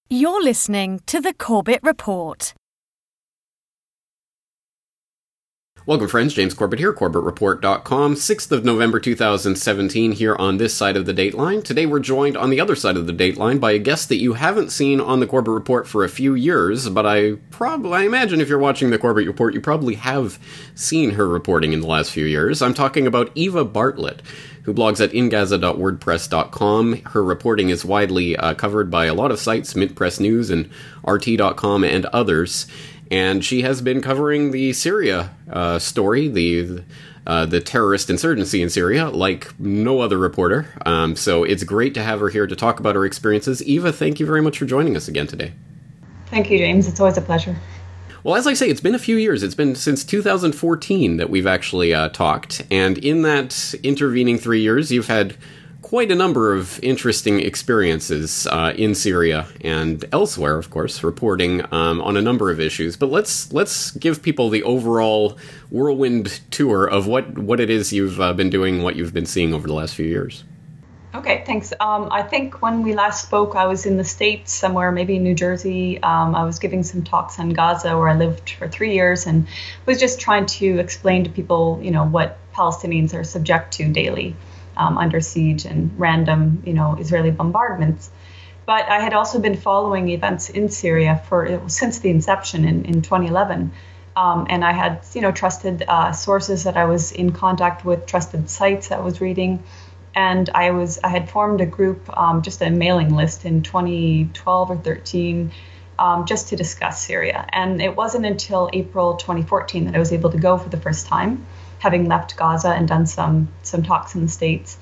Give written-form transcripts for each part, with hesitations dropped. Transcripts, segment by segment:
You're listening to the Corbett Report. Welcome, friends. James Corbett here, CorbettReport.com. 6th of November 2017 here on this side of the dateline. Today we're joined on the other side of the dateline by a guest that you haven't seen on the Corbett Report for a few years, but I imagine if you're watching the Corbett Report, you probably have seen her reporting in the last few years. I'm talking about Eva Bartlett, who blogs at ingaza.wordpress.com. Her reporting is widely covered by a lot of sites, Mint Press News and RT.com and others. And she has been covering the Syria story, the terrorist insurgency in Syria, like no other reporter. So it's great to have her here to talk about her experiences. Eva, thank you very much for joining us again today. Thank you, James. It's always a pleasure. Well, as I say, it's been a few years. It's been since 2014 that we've actually talked. And in that intervening 3 years, you've had quite a number of interesting experiences in Syria and elsewhere, of course, reporting on a number of issues. But let's give people the overall whirlwind tour of what it is you've been doing, what you've been seeing over the last few years. Okay, thanks. I think when we last spoke, I was in the States somewhere, maybe New Jersey. I was giving some talks on Gaza, where I lived for 3 years, and was just trying to explain to people, what Palestinians are subject to daily. Under siege and random, Israeli bombardments. But I had also been following events in Syria since the inception in 2011. And I had, trusted sources that I was in contact with, trusted sites I was reading. And I had formed a group, just a mailing list in 2012 or 13, just to discuss Syria. And it wasn't until April 2014 that I was able to go for the first time, having left Gaza and done some talks in the States.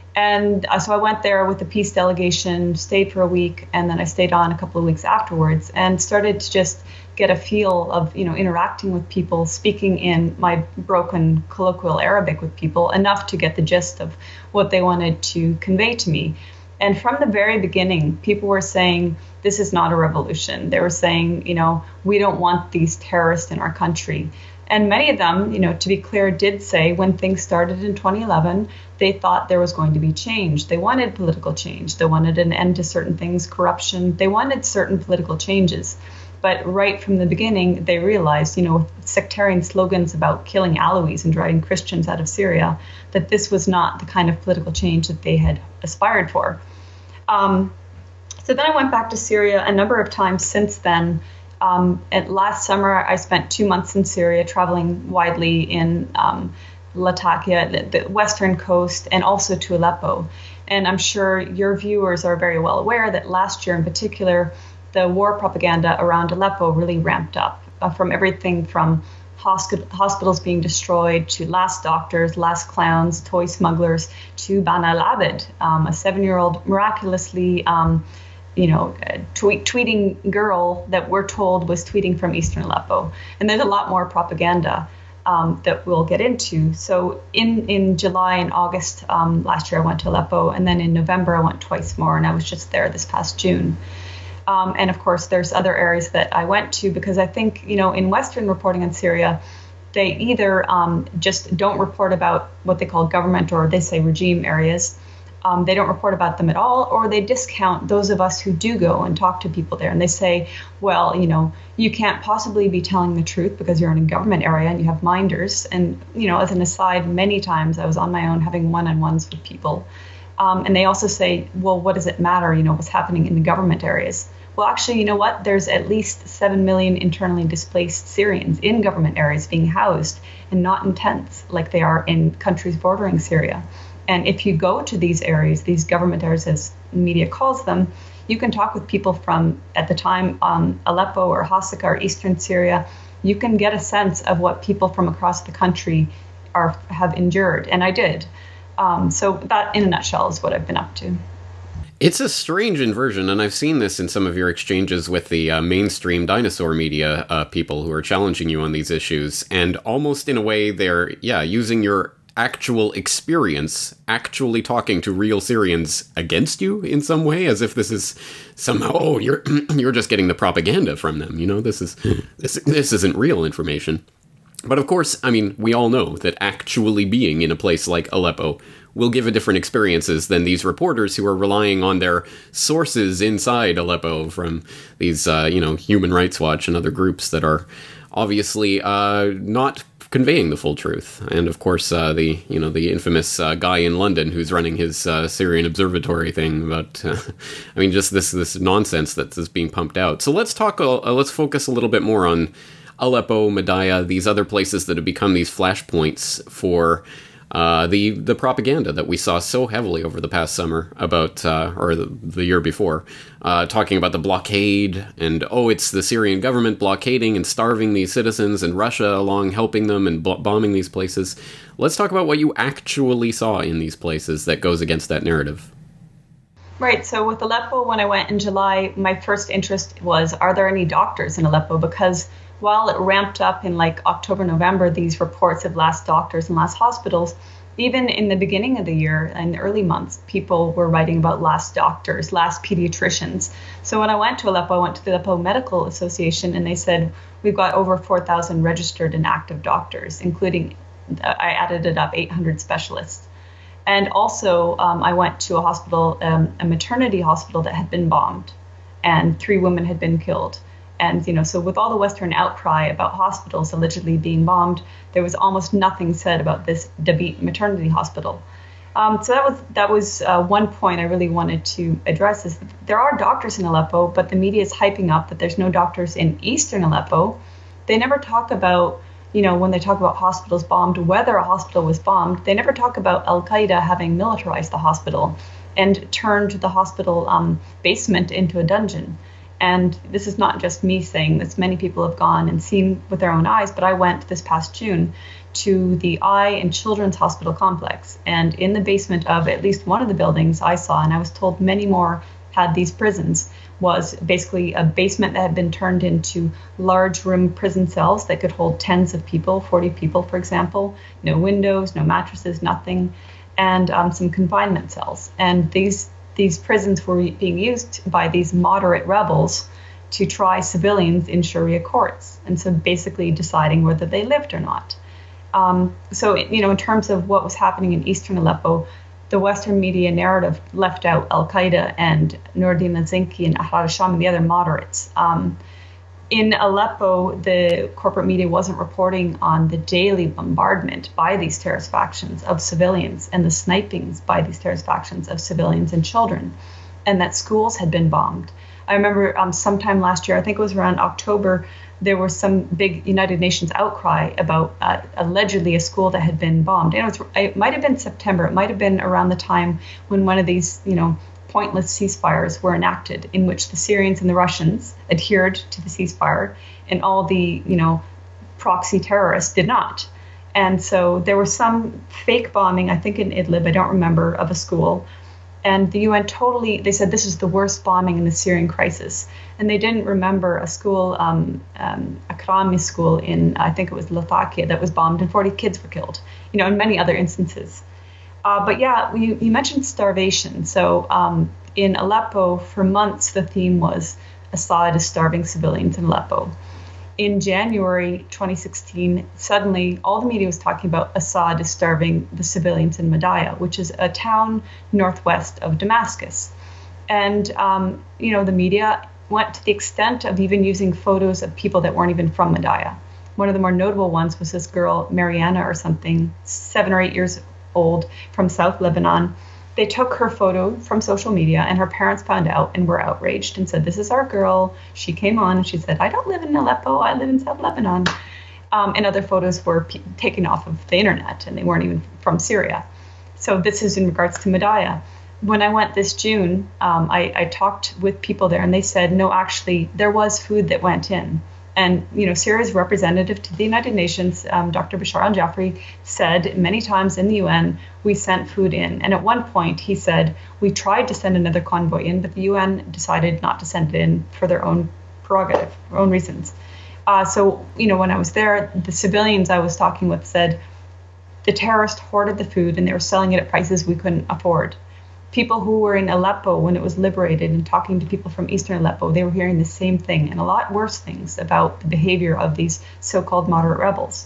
And so I went there with the peace delegation, stayed for a week, and then I stayed on a couple of weeks afterwards and started to just get a feel of, interacting with people, speaking in my broken colloquial Arabic with people, enough to get the gist of what they wanted to convey to me. And from the very beginning, people were saying, this is not a revolution. They were saying, we don't want these terrorists in our country. And many of them, to be clear, did say when things started in 2011, they thought there was going to be change. They wanted political change. They wanted an end to certain things, corruption. They wanted certain political changes. But right from the beginning, they realized, with sectarian slogans about killing Alawis and driving Christians out of Syria, that this was not the kind of political change that they had aspired for. So then I went back to Syria a number of times since then. Last summer, I spent 2 months in Syria, traveling widely in Latakia, the western coast, and also to Aleppo. And I'm sure your viewers are very well aware that last year in particular, the war propaganda around Aleppo really ramped up, from everything from hospitals being destroyed to last doctors, last clowns, toy smugglers, to Bana al-Abed, a 7-year-old miraculously tweeting girl that we're told was tweeting from Eastern Aleppo. And there's a lot more propaganda that we'll get into. So in July and August last year, I went to Aleppo. And then in November, I went twice more. And I was just there this past June. And of course, there's other areas that I went to because I think, in Western reporting on Syria, they either just don't report about what they call government or they say regime areas. They don't report about them at all, or they discount those of us who do go and talk to people there. And they say, well, you can't possibly be telling the truth because you're in a government area and you have minders. And, as an aside, many times I was on my own having one-on-ones with people. And they also say, well, what does it matter, what's happening in the government areas? Well, actually, you know what? There's at least 7 million internally displaced Syrians in government areas being housed and not in tents like they are in countries bordering Syria. And if you go to these areas, these government areas, as media calls them, you can talk with people from, at the time, Aleppo or Hasaka or Eastern Syria. You can get a sense of what people from across the country have endured. And I did. So that, in a nutshell, is what I've been up to. It's a strange inversion, and I've seen this in some of your exchanges with the mainstream dinosaur media people who are challenging you on these issues. And almost in a way, they're, using your actual experience, actually talking to real Syrians against you in some way, as if this is somehow, you're just getting the propaganda from them. This isn't real information. But of course, we all know that actually being in a place like Aleppo, will give a different experiences than these reporters who are relying on their sources inside Aleppo from these, Human Rights Watch and other groups that are obviously not conveying the full truth. And of course, the infamous guy in London who's running his Syrian observatory thing about, just this nonsense that's being pumped out. So let's focus a little bit more on Aleppo, Madaya, these other places that have become these flashpoints for the propaganda that we saw so heavily over the past summer about, or the year before, talking about the blockade and, it's the Syrian government blockading and starving these citizens and Russia along helping them and bombing these places. Let's talk about what you actually saw in these places that goes against that narrative. Right. So with Aleppo, when I went in July, my first interest was, are there any doctors in Aleppo? Because while it ramped up in like October, November, these reports of last doctors and last hospitals, even in the beginning of the year and the early months, people were writing about last doctors, last pediatricians. So when I went to Aleppo, I went to the Aleppo Medical Association, and they said, we've got over 4,000 registered and active doctors, including, I added it up, 800 specialists. And also, I went to a hospital, a maternity hospital that had been bombed, and 3 women had been killed. And, so with all the Western outcry about hospitals allegedly being bombed, there was almost nothing said about this Dabit maternity hospital. So that was one point I really wanted to address, is that there are doctors in Aleppo, but the media is hyping up that there's no doctors in eastern Aleppo. They never talk about, when they talk about hospitals bombed, whether a hospital was bombed. They never talk about Al-Qaeda having militarized the hospital and turned the hospital basement into a dungeon. And this is not just me saying this. Many people have gone and seen with their own eyes, but I went this past June to the Eye and Children's Hospital complex. And in the basement of at least one of the buildings I saw, and I was told many more had these prisons, was basically a basement that had been turned into large room prison cells that could hold tens of people, 40 people, for example. No windows, no mattresses, nothing, and some confinement cells. And these prisons were being used by these moderate rebels to try civilians in Sharia courts, and so basically deciding whether they lived or not. So in terms of what was happening in eastern Aleppo, the Western media narrative left out Al-Qaeda and Noordin al-Zinki and Ahrar al-Sham and the other moderates. In Aleppo, the corporate media wasn't reporting on the daily bombardment by these terrorist factions of civilians and the snipings by these terrorist factions of civilians and children, and that schools had been bombed. I remember sometime last year, I think it was around October, there was some big United Nations outcry about allegedly a school that had been bombed. And it might have been September. It might have been around the time when one of these, pointless ceasefires were enacted, in which the Syrians and the Russians adhered to the ceasefire and all the, proxy terrorists did not. And so there was some fake bombing, I think in Idlib, I don't remember, of a school. And the UN they said this is the worst bombing in the Syrian crisis. And they didn't remember a school, Akrami school in, I think it was Latakia, that was bombed and 40 kids were killed, and many other instances. But yeah, you mentioned starvation. So in Aleppo, for months, the theme was Assad is starving civilians in Aleppo. In January 2016, suddenly all the media was talking about Assad is starving the civilians in Madaya, which is a town northwest of Damascus. And, the media went to the extent of even using photos of people that weren't even from Madaya. One of the more notable ones was this girl, Mariana or something, 7 or 8 years old, from South Lebanon. They took her photo from social media, and her parents found out and were outraged and said, this is our girl. She came on and she said, I don't live in Aleppo, I live in South Lebanon. And other photos were taken off of the internet, and they weren't even from Syria. So this is in regards to Madaya. When I went this June, I talked with people there, and they said, no, actually, there was food that went in. And, Syria's representative to the United Nations, Dr. Bashar al-Jafri, said many times in the UN, we sent food in. And at one point, he said, we tried to send another convoy in, but the UN decided not to send it in for their own prerogative, their own reasons. So, when I was there, the civilians I was talking with said the terrorists hoarded the food and they were selling it at prices we couldn't afford. People who were in Aleppo when it was liberated and talking to people from eastern Aleppo, they were hearing the same thing and a lot worse things about the behavior of these so-called moderate rebels.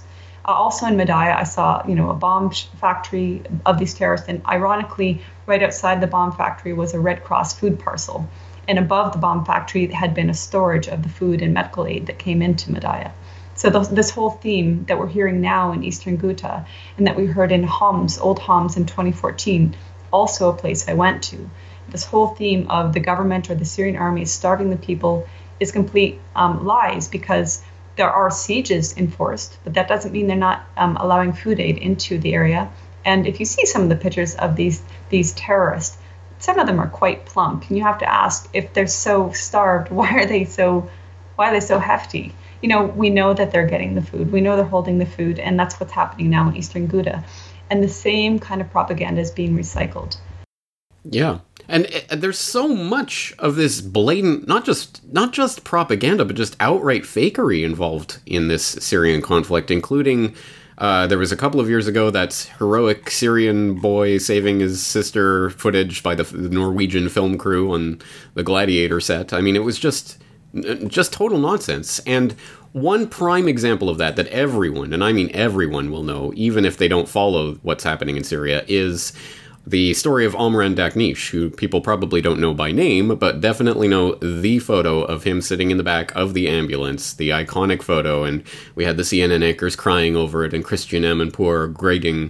Also in Madaya, I saw, a bomb factory of these terrorists. And ironically, right outside the bomb factory was a Red Cross food parcel. And above the bomb factory had been a storage of the food and medical aid that came into Madaya. So this whole theme that we're hearing now in Eastern Ghouta and that we heard in Homs, Old Homs in 2014, also a place I went to. This whole theme of the government or the Syrian army is starving the people is complete lies, because there are sieges enforced, but that doesn't mean they're not allowing food aid into the area. And if you see some of the pictures of these terrorists, some of them are quite plump, and you have to ask, if they're so starved, why are they so hefty? We know that they're getting the food. We know they're holding the food, and that's what's happening now in Eastern Ghouta. And the same kind of propaganda is being recycled. Yeah. And there's so much of this blatant, not just propaganda, but just outright fakery involved in this Syrian conflict, including there was a couple of years ago that heroic Syrian boy saving his sister footage by the Norwegian film crew on the Gladiator set. I mean, it was just total nonsense. And one prime example of that everyone, and I mean everyone, will know, even if they don't follow what's happening in Syria, is the story of Omran Daknish, who people probably don't know by name, but definitely know the photo of him sitting in the back of the ambulance, the iconic photo, and we had the CNN anchors crying over it, and Christian Amanpour grading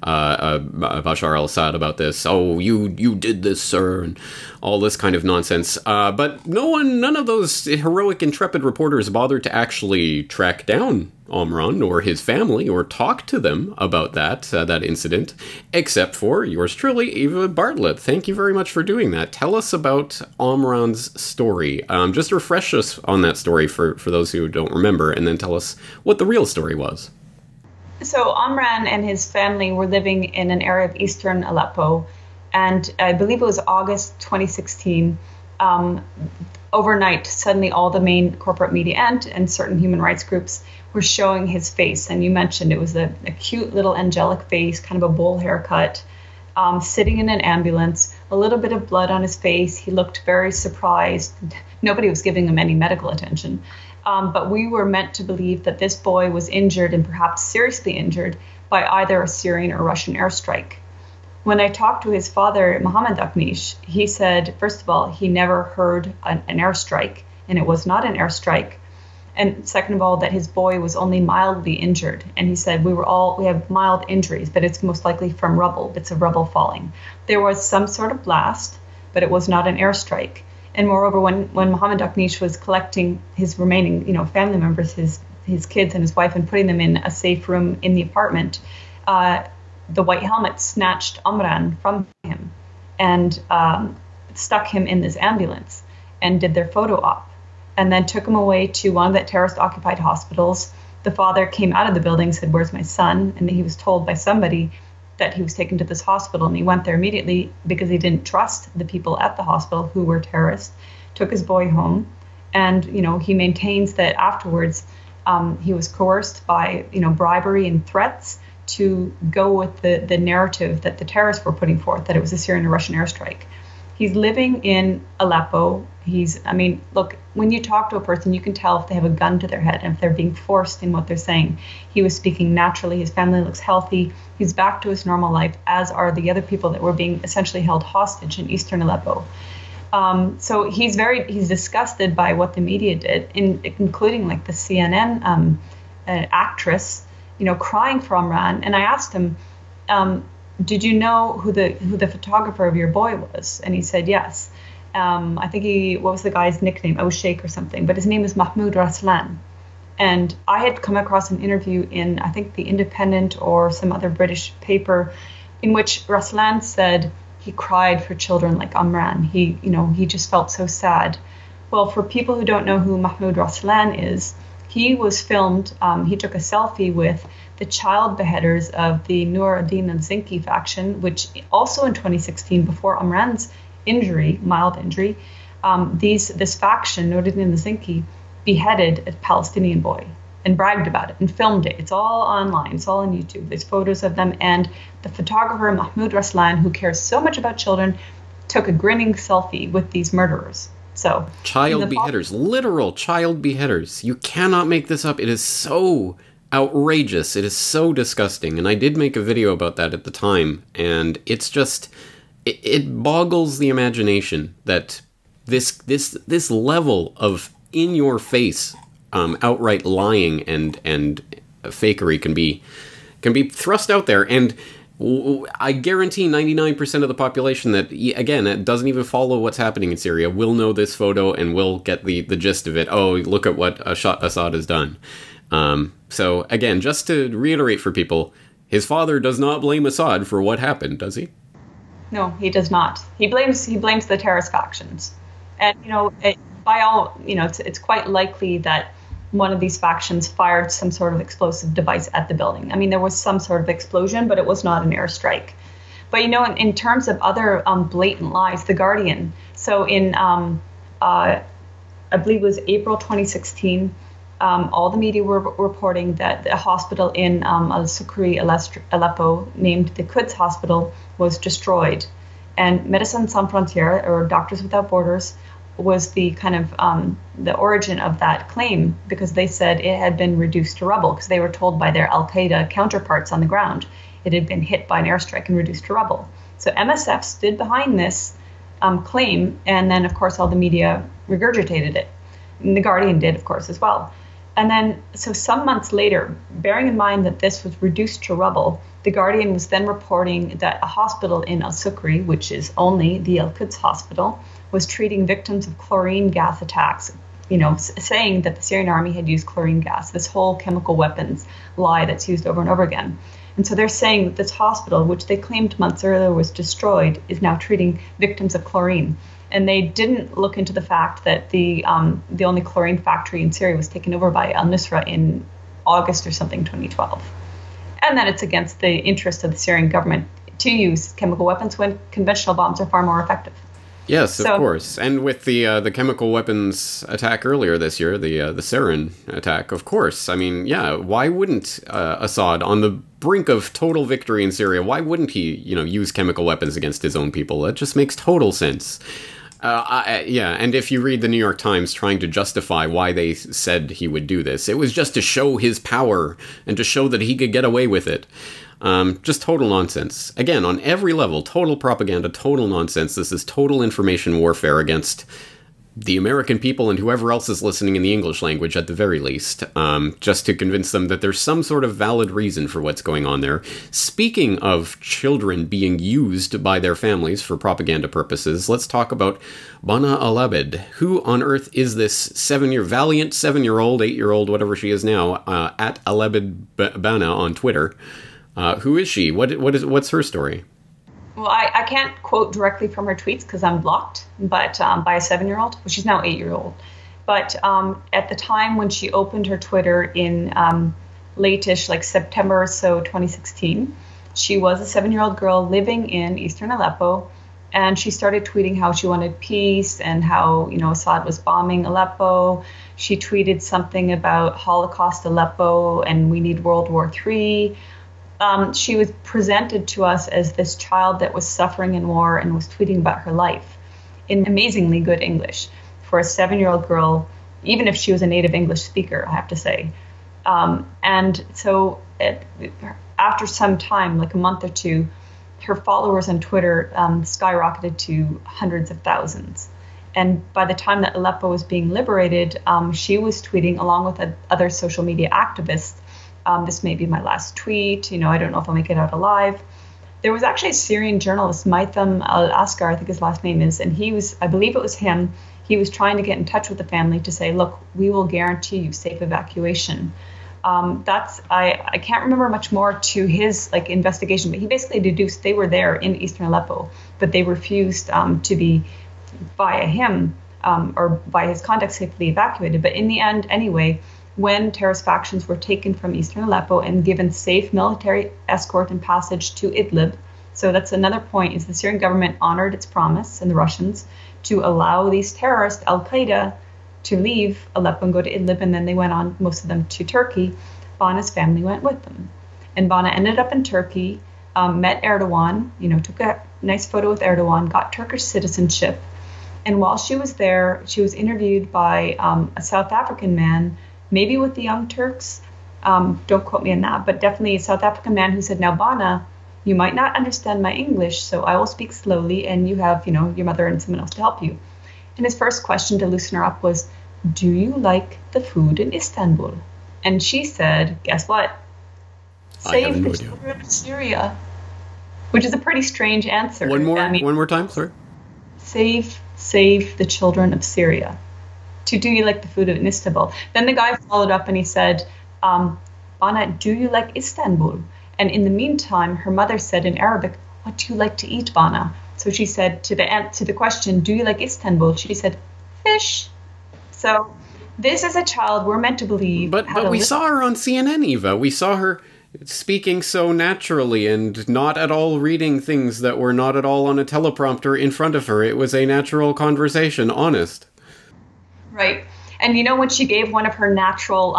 Bashar al-Assad about this. Oh, you did this, sir, and all this kind of nonsense. But none of those heroic, intrepid reporters bothered to actually track down Omran or his family or talk to them about that incident, except for yours truly, Eva Bartlett. Thank you very much for doing that. Tell us about Omran's story. Just refresh us on that story for those who don't remember, and then tell us what the real story was. So Omran and his family were living in an area of eastern Aleppo, and I believe it was August 2016. Overnight, suddenly all the main corporate media and certain human rights groups were showing his face. And you mentioned it was a cute little angelic face, kind of a bowl haircut, sitting in an ambulance, a little bit of blood on his face. He looked very surprised. Nobody was giving him any medical attention. But we were meant to believe that this boy was injured, and perhaps seriously injured, by either a Syrian or Russian airstrike. When I talked to his father, Mohammed Daknish, he said, first of all, he never heard an airstrike, and it was not an airstrike. And second of all, that his boy was only mildly injured. And he said, we have mild injuries, but it's most likely from rubble, bits of rubble falling. There was some sort of blast, but it was not an airstrike. And moreover, when Mohammed Daknish was collecting his remaining, family members, his kids and his wife, and putting them in a safe room in the apartment, the White Helmet snatched Omran from him and stuck him in this ambulance and did their photo op, and then took him away to one of the terrorist-occupied hospitals. The father came out of the building and said, "Where's my son?" And he was told by somebody that he was taken to this hospital, and he went there immediately because he didn't trust the people at the hospital who were terrorists, took his boy home, and, he maintains that afterwards he was coerced by, bribery and threats to go with the narrative that the terrorists were putting forth, that it was a Syrian or Russian airstrike. He's living in Aleppo. Look, when you talk to a person, you can tell if they have a gun to their head and if they're being forced in what they're saying. He was speaking naturally. His family looks healthy. He's back to his normal life, as are the other people that were being essentially held hostage in eastern Aleppo. So he's disgusted by what the media did, including like the CNN actress, crying for Omran. And I asked him, did you know who the photographer of your boy was? And he said yes. I think what was the guy's nickname? Sheikh or something, but his name is Mahmoud Raslan. And I had come across an interview in, I think, The Independent or some other British paper, in which Raslan said he cried for children like Omran. He just felt so sad. Well, for people who don't know who Mahmoud Raslan is, he was filmed, he took a selfie with the child beheaders of the Nur ad-Din al-Zinki faction, which also in 2016, before Omran's mild injury, this faction, Nur ad-Din al-Zinki, beheaded a Palestinian boy and bragged about it and filmed it. It's all online. It's all on YouTube. There's photos of them. And the photographer, Mahmoud Raslan, who cares so much about children, took a grinning selfie with these murderers. So child beheaders, literal child beheaders. You cannot make this up. It is so outrageous. It is so disgusting. And I did make a video about that at the time. And it's just, it boggles the imagination that this level of in-your-face outright lying and fakery can be thrust out there. And I guarantee 99% of the population that, again, that doesn't even follow what's happening in Syria will know this photo and will get the gist of it. Oh, look at what Assad has done. So, again, just to reiterate for people, his father does not blame Assad for what happened, does he? No, he does not. He blames the terrorist factions. And, it's quite likely that one of these factions fired some sort of explosive device at the building. I mean, there was some sort of explosion, but it was not an airstrike. But, in terms of other blatant lies, The Guardian, so in, I believe it was April 2016, all the media were reporting that a hospital in al-Sukri, Aleppo, named the Quds Hospital, was destroyed. And Médecins Sans Frontières, or Doctors Without Borders, was the kind of the origin of that claim, because they said it had been reduced to rubble, because they were told by their Al-Qaeda counterparts on the ground it had been hit by an airstrike and reduced to rubble. So MSF stood behind this claim, and then, of course, all the media regurgitated it. And The Guardian did, of course, as well. And then, so some months later, bearing in mind that this was reduced to rubble, The Guardian was then reporting that a hospital in al-Sukri, which is only the Al-Quds Hospital, was treating victims of chlorine gas attacks, saying that the Syrian army had used chlorine gas, this whole chemical weapons lie that's used over and over again. And so they're saying that this hospital, which they claimed months earlier was destroyed, is now treating victims of chlorine. And they didn't look into the fact that the only chlorine factory in Syria was taken over by al-Nusra in August or something, 2012. And that it's against the interest of the Syrian government to use chemical weapons when conventional bombs are far more effective. Yes, of course. And with the chemical weapons attack earlier this year, the sarin attack, of course. I mean, yeah, why wouldn't Assad, on the brink of total victory in Syria, why wouldn't he, use chemical weapons against his own people? That just makes total sense. And if you read the New York Times trying to justify why they said he would do this, it was just to show his power and to show that he could get away with it. Just total nonsense. Again, on every level, total propaganda, total nonsense. This is total information warfare against the American people and whoever else is listening in the English language at the very least, just to convince them that there's some sort of valid reason for what's going on there. Speaking of children being used by their families for propaganda purposes, let's talk about Bana Alabed. Who on earth is this valiant 7-year-old, 8-year-old, whatever she is now, at Alabed Bana on Twitter? Who is she? What's her story? Well, I can't quote directly from her tweets because I'm blocked, but by a 7-year-old. Well, she's now 8-year-old. But at the time when she opened her Twitter in late-ish, like September or so, 2016, she was a 7-year-old girl living in eastern Aleppo, and she started tweeting how she wanted peace and how, Assad was bombing Aleppo. She tweeted something about Holocaust Aleppo and we need World War III. She was presented to us as this child that was suffering in war and was tweeting about her life in amazingly good English for a 7-year-old girl, even if she was a native English speaker, I have to say. And so after some time, like a month or two, her followers on Twitter skyrocketed to hundreds of thousands. And by the time that Aleppo was being liberated, she was tweeting along with other social media activists. This may be my last tweet. I don't know if I'll make it out alive. There was actually a Syrian journalist, Maitham al-Askar, I think his last name is, and I believe it was him. He was trying to get in touch with the family to say, look, we will guarantee you safe evacuation. I can't remember much more to his investigation, but he basically deduced they were there in eastern Aleppo, but they refused to be via him or by his contact safely evacuated. But in the end, anyway, when terrorist factions were taken from eastern Aleppo and given safe military escort and passage to Idlib. So that's another point, is the Syrian government honored its promise, and the Russians, to allow these terrorists, Al-Qaeda, to leave Aleppo and go to Idlib, and then they went on, most of them, to Turkey. Bana's family went with them. And Bana ended up in Turkey, met Erdogan, took a nice photo with Erdogan, got Turkish citizenship. And while she was there, she was interviewed by a South African man, maybe with the Young Turks, Don't quote me on that, but definitely a South African man who said, "Now, Bana, you might not understand my English, so I will speak slowly, and you have, your mother and someone else to help you." And his first question to loosen her up was, "Do you like the food in Istanbul?" And she said, guess what? Save the children of Syria. Which is a pretty strange answer. One more time, sorry. Save the children of Syria. Do you like the food in Istanbul? Then the guy followed up and he said, Bana, do you like Istanbul? And in the meantime, her mother said in Arabic, "What do you like to eat, Bana?" So she said to the question, "Do you like Istanbul?" She said, "Fish." So this is a child we're meant to believe. But we saw her on CNN, Eva. We saw her speaking so naturally and not at all reading things that were not at all on a teleprompter in front of her. It was a natural conversation, honest. Right. And when she gave one of her natural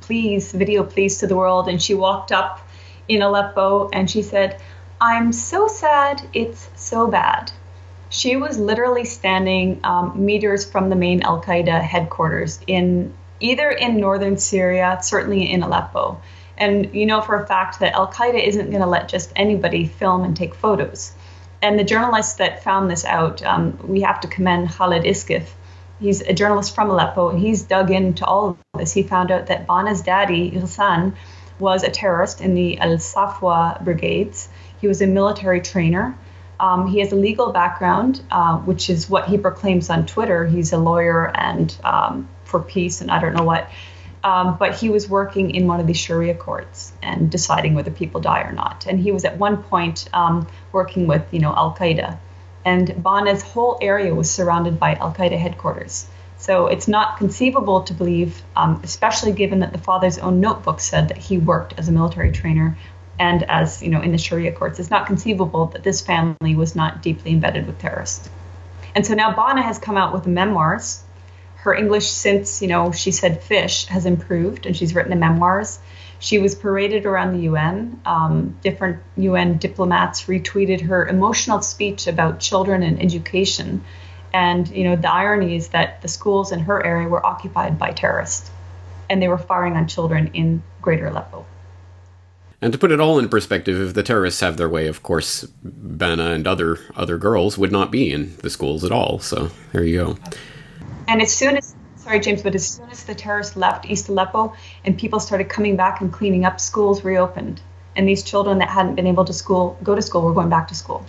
video pleas to the world, and she walked up in Aleppo and she said, "I'm so sad, it's so bad." She was literally standing meters from the main Al-Qaeda headquarters either in northern Syria, certainly in Aleppo. And for a fact that Al-Qaeda isn't going to let just anybody film and take photos. And the journalists that found this out, we have to commend Khalid Iskif. He's a journalist from Aleppo, and he's dug into all of this. He found out that Bana's daddy, Ghassan, was a terrorist in the Al-Safwa brigades. He was a military trainer. He has a legal background, which is what he proclaims on Twitter. He's a lawyer and for peace and I don't know what. But he was working in one of these Sharia courts and deciding whether people die or not. And he was at one point working with, Al-Qaeda. And Bana's whole area was surrounded by Al-Qaeda headquarters. So it's not conceivable to believe, especially given that the father's own notebook said that he worked as a military trainer and as, in the Sharia courts. It's not conceivable that this family was not deeply embedded with terrorists. And so now Bana has come out with memoirs. Her English, since, she said fish, has improved, and she's written the memoirs. She was paraded around the UN. Different UN diplomats retweeted her emotional speech about children and education. And, the irony is that the schools in her area were occupied by terrorists, and they were firing on children in Greater Aleppo. And to put it all in perspective, if the terrorists have their way, of course, Bana and other girls would not be in the schools at all. So there you go. And as soon as the terrorists left East Aleppo and people started coming back and cleaning up, schools reopened. And these children that hadn't been able to go to school were going back to school.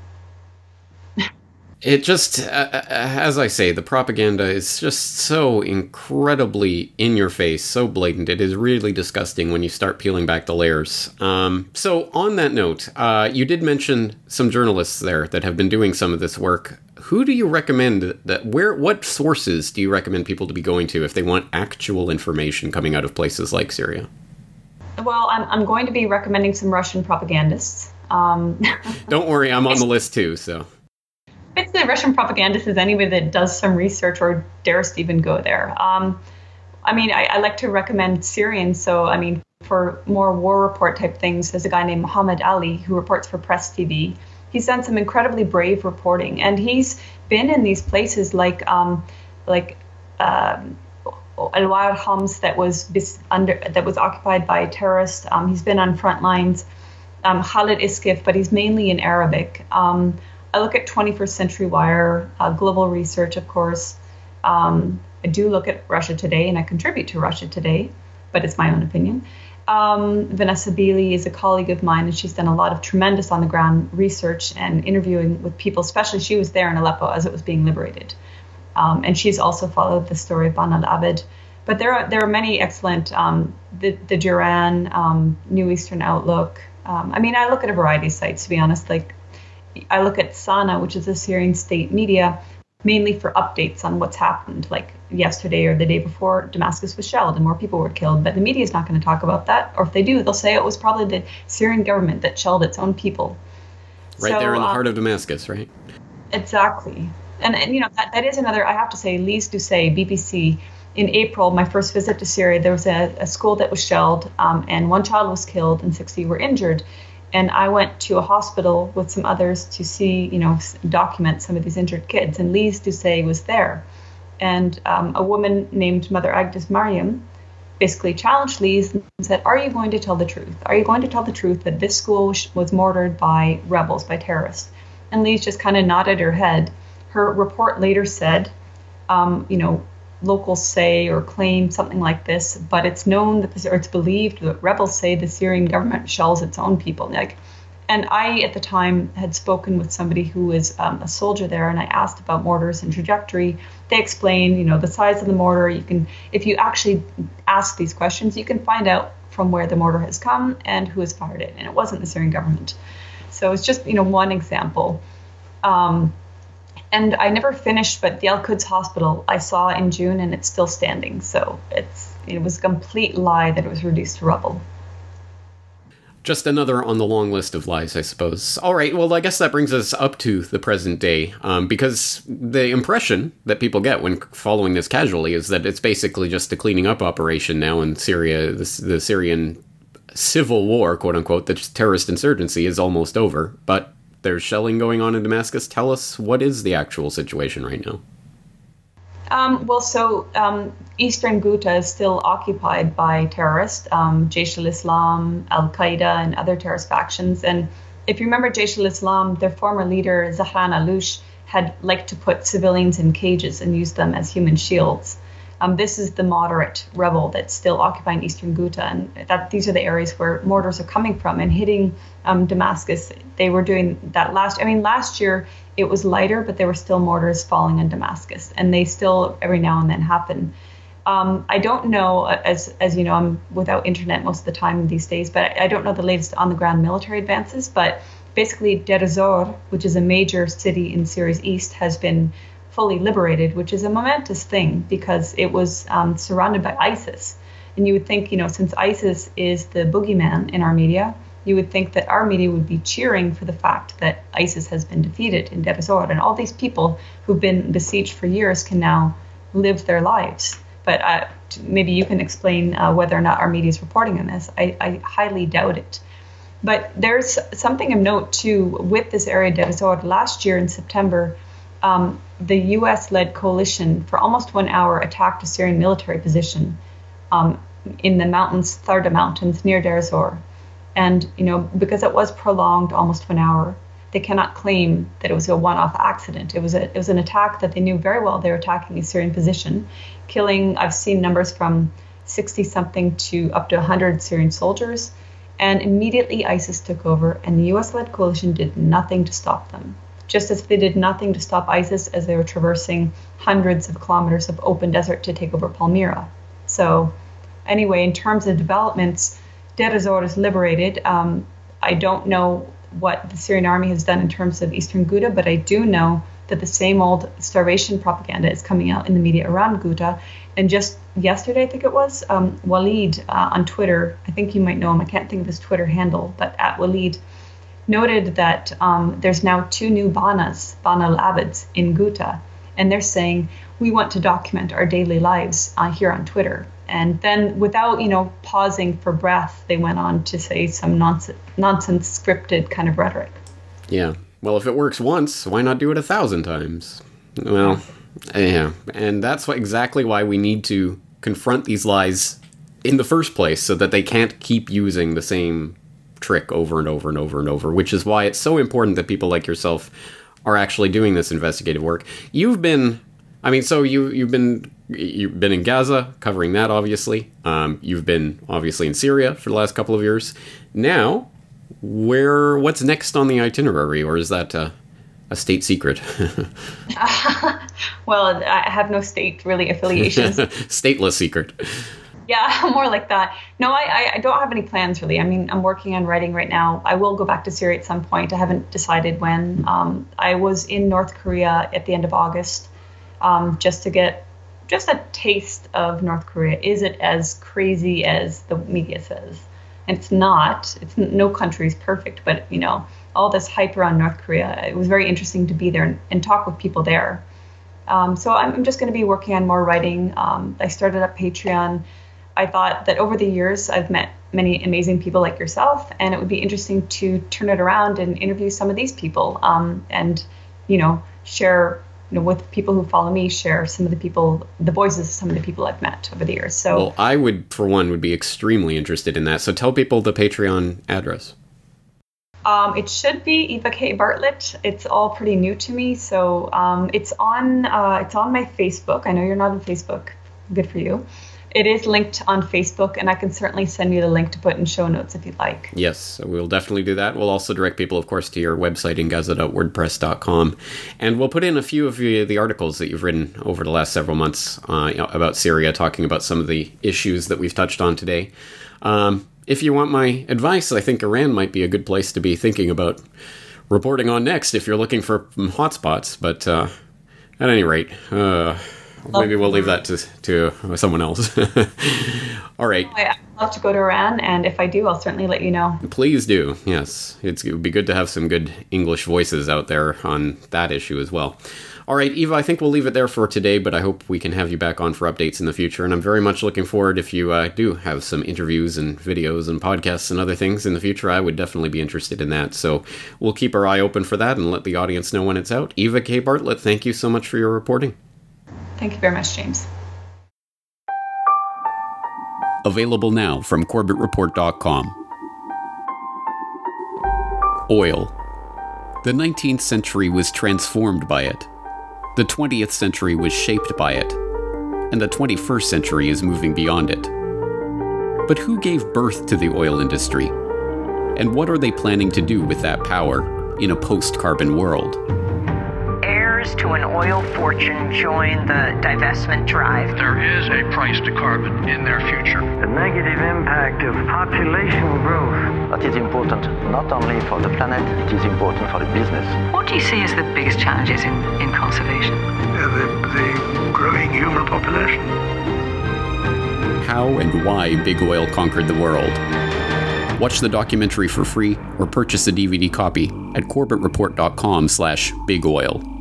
It just, as I say, the propaganda is just so incredibly in your face, so blatant. It is really disgusting when you start peeling back the layers. So on that note, you did mention some journalists there that have been doing some of this work. Who do you recommend what sources do you recommend people to be going to if they want actual information coming out of places like Syria? Well, I'm going to be recommending some Russian propagandists. Don't worry, I'm on the list too, so. It's the Russian propagandist is anybody that does some research or dares to even go there. I like to recommend Syrians. So, for more war report type things, there's a guy named Muhammad Ali who reports for Press TV. He's done some incredibly brave reporting, and he's been in these places like Al-Wa'ir Homs that was occupied by terrorists. He's been on front lines. Khalid Iskif, but he's mainly in Arabic. I look at 21st Century Wire, Global Research, of course. I do look at Russia Today, and I contribute to Russia Today, but it's my own opinion. Vanessa Beeley is a colleague of mine, and she's done a lot of tremendous on-the-ground research and interviewing with people, especially she was there in Aleppo as it was being liberated. And she's also followed the story of Bana al-Abid. But there are many excellent, the Duran, New Eastern Outlook. I look at a variety of sites, to be honest. I look at Sana, which is a Syrian state media, mainly for updates on what's happened. Like yesterday or the day before, Damascus was shelled and more people were killed. But the media is not going to talk about that. Or if they do, they'll say it was probably the Syrian government that shelled its own people. Right there in the heart of Damascus, right? Exactly. And that is another, I have to say, Lise Doucet, BBC. In April, my first visit to Syria, there was a school that was shelled and one child was killed and 60 were injured. And I went to a hospital with some others to see, document some of these injured kids. And Lise Doucet was there. And a woman named Mother Agnes Mariam, basically challenged Lees and said, are you going to tell the truth? Are you going to tell the truth that this school was mortared by rebels, by terrorists? And Lees just kind of nodded her head. Her report later said, locals say or claim something like this, but it's known that it's believed that rebels say the Syrian government shells its own people. And I, at the time, had spoken with somebody who was a soldier there, and I asked about mortars and trajectory. They explained, the size of the mortar. If you actually ask these questions, you can find out from where the mortar has come and who has fired it. And it wasn't the Syrian government. So it's just, one example. And I never finished, but the Al-Quds Hospital I saw in June, and it's still standing. So it was a complete lie that it was reduced to rubble. Just another on the long list of lies, I suppose. All right, well, I guess that brings us up to the present day, because the impression that people get when following this casually is that it's basically just a cleaning up operation now in Syria. The Syrian civil war, quote unquote, the terrorist insurgency is almost over, but there's shelling going on in Damascus. Tell us, what is the actual situation right now? Eastern Ghouta is still occupied by terrorists, Jaish al-Islam, Al-Qaeda, and other terrorist factions. And if you remember Jaish al-Islam, their former leader, Zahran al-Lush, had liked to put civilians in cages and use them as human shields. This is the moderate rebel that's still occupying Eastern Ghouta, and these are the areas where mortars are coming from and hitting Damascus. They were doing that last year it was lighter, but there were still mortars falling on Damascus, and they still every now and then happen. I don't know, as you know, I'm without internet most of the time these days, but I don't know the latest on-the-ground military advances. But basically, Deir ez-Zor, which is a major city in Syria's east, has been fully liberated, which is a momentous thing because it was surrounded by ISIS. And you would think, since ISIS is the boogeyman in our media, you would think that our media would be cheering for the fact that ISIS has been defeated in Deir ez-Zor, and all these people who've been besieged for years can now live their lives. But maybe you can explain whether or not our media is reporting on this. I highly doubt it. But there's something of note, too, with this area, Deir ez-Zor. Last year in September, the U.S.-led coalition for almost 1 hour attacked a Syrian military position in the mountains, Tharda Mountains, near Deir ez-Zor. And, because it was prolonged almost 1 hour, they cannot claim that it was a one-off accident. It was an attack that they knew very well they were attacking a Syrian position, killing, I've seen numbers from 60-something to up to 100 Syrian soldiers. And immediately ISIS took over, and the U.S.-led coalition did nothing to stop them. Just as they did nothing to stop ISIS as they were traversing hundreds of kilometers of open desert to take over Palmyra. So anyway, in terms of developments, Deir ez-Zor is liberated. I don't know what the Syrian army has done in terms of Eastern Ghouta, but I do know that the same old starvation propaganda is coming out in the media around Ghouta. And just yesterday, I think it was, Walid on Twitter, I think you might know him, I can't think of his Twitter handle, but at Walid, noted that there's now 2 new Bana al-Abids in Ghouta, and they're saying, we want to document our daily lives here on Twitter. And then without, pausing for breath, they went on to say some nonsense scripted kind of rhetoric. Yeah. Well, if it works once, why not do it 1,000 times? Well, yeah. And that's exactly why we need to confront these lies in the first place, so that they can't keep using the same trick over and over and over and over, which is why it's so important that people like yourself are actually doing this investigative work. You've been in Gaza, covering that, obviously. You've been, obviously, in Syria for the last couple of years. Now, what's next on the itinerary, or is that a state secret? Well, I have no state, really, affiliations. Stateless secret. Yeah, more like that. No, I don't have any plans, really. I mean, I'm working on writing right now. I will go back to Syria at some point. I haven't decided when. I was in North Korea at the end of August, just to get a taste of North Korea. Is it as crazy as the media says? And it's not. No country is perfect, but, all this hype around North Korea, it was very interesting to be there and talk with people there. So I'm just going to be working on more writing. I started up Patreon. I thought that over the years, I've met many amazing people like yourself, and it would be interesting to turn it around and interview some of these people and, share with people who follow me, share some of the voices of some of the people I've met over the years. So, well, I would, for one, would be extremely interested in that. So tell people the Patreon address. It should be Eva K. Bartlett. It's all pretty new to me, so it's on my Facebook. I know you're not on Facebook. Good for you. It is linked on Facebook, and I can certainly send you the link to put in show notes if you'd like. Yes, we'll definitely do that. We'll also direct people, of course, to your website, ingaza.wordpress.com. And we'll put in a few of the articles that you've written over the last several months about Syria, talking about some of the issues that we've touched on today. If you want my advice, I think Iran might be a good place to be thinking about reporting on next if you're looking for hotspots. But at any rate... maybe we'll leave that to someone else. All right. I'd love to go to Iran, and if I do, I'll certainly let you know. Please do. Yes. It would be good to have some good English voices out there on that issue as well. All right, Eva, I think we'll leave it there for today, but I hope we can have you back on for updates in the future, and I'm very much looking forward if you do have some interviews and videos and podcasts and other things in the future. I would definitely be interested in that, so we'll keep our eye open for that and let the audience know when it's out. Eva K. Bartlett, thank you so much for your reporting. Thank you very much, James. Available now from CorbettReport.com. Oil. The 19th century was transformed by it. The 20th century was shaped by it. And the 21st century is moving beyond it. But who gave birth to the oil industry? And what are they planning to do with that power in a post-carbon world? To an oil fortune join the divestment drive. There is a price to carbon in their future. The negative impact of population growth. That is important not only for the planet, it is important for the business. What do you see as the biggest challenges in conservation? The growing human population. How and why big oil conquered the world. Watch the documentary for free or purchase a DVD copy at CorbettReport.com/bigoil.